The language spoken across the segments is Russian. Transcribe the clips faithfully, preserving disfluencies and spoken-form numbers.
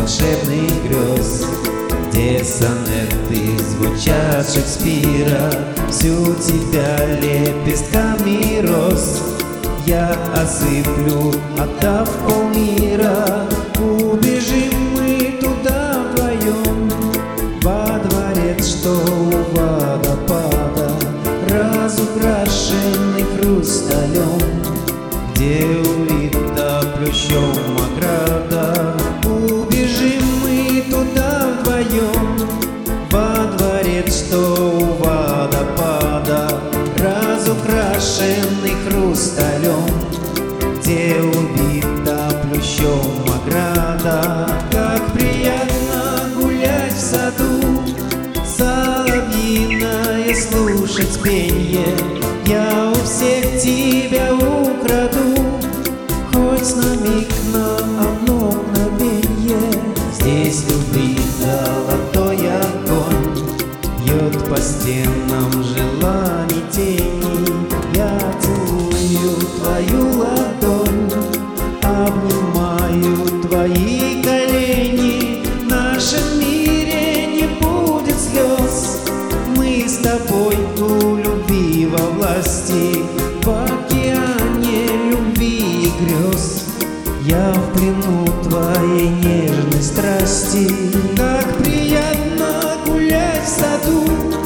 волшебных грез, где сонеты звучат Шекспира. Всю тебя лепестками роз я осыплю, отдав полмира. Убежим мы туда вдвоем, во дворец, что у водопада, разукрашенный хрусталем, где увита плющом ограда. Убежим мы туда вдвоем, во дворец, что у водопада, разукрашенный хрусталем, где убита плющом ограда. Как приятно гулять в саду, соловьиное слушать пенье. Я у всех тебя украду, хоть на миг, на одно мгновенье. Здесь любви золотой огонь бьет по стенам желаний тени. Я целую твою ладонь, обнимаю твои колени. В нашем мире не будет слез, мы с тобой у любви во власти, в океане любви и грез. Я в плену твоей нежной страсти. Как приятно гулять в саду,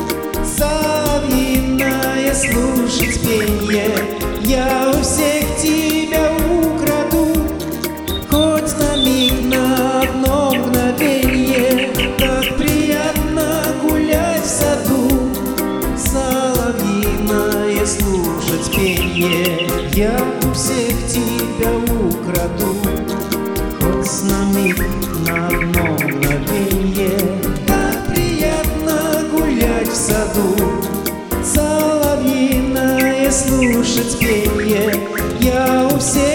соловьиное слушать пенье. Я у всех тебя украду, хоть на миг, на одно мгновенье. Как приятно гулять в саду, соловьиное слушать пенье. Я у всех тебя украду, хоть на миг, на одно мгновенье. Как приятно гулять в саду, соловьиное слушать пенье. Я у всех